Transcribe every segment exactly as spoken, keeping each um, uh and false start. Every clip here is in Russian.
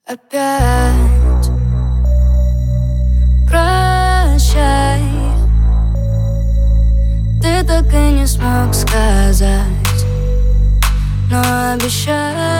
Опять прощай, ты так и не смог сказать, но обещай,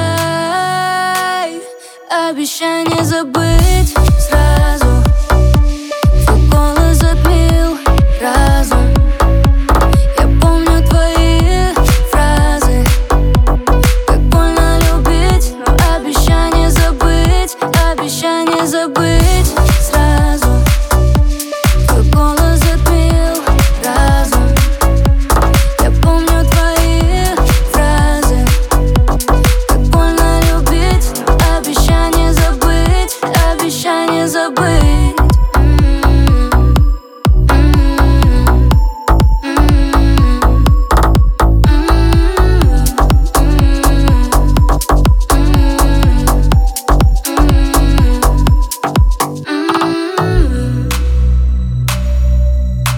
обещай не забыть сразу. Твой голос затмил разум. Я помню твои фразы, как больно любить, но обещай не забыть, обещай не забыть сразу. Твой голос затмил разум. Я помню твои фразы, как больно любить, но обещай не забыть, обещай не забыть.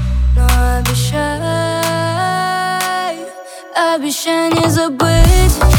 Обещай не забыть.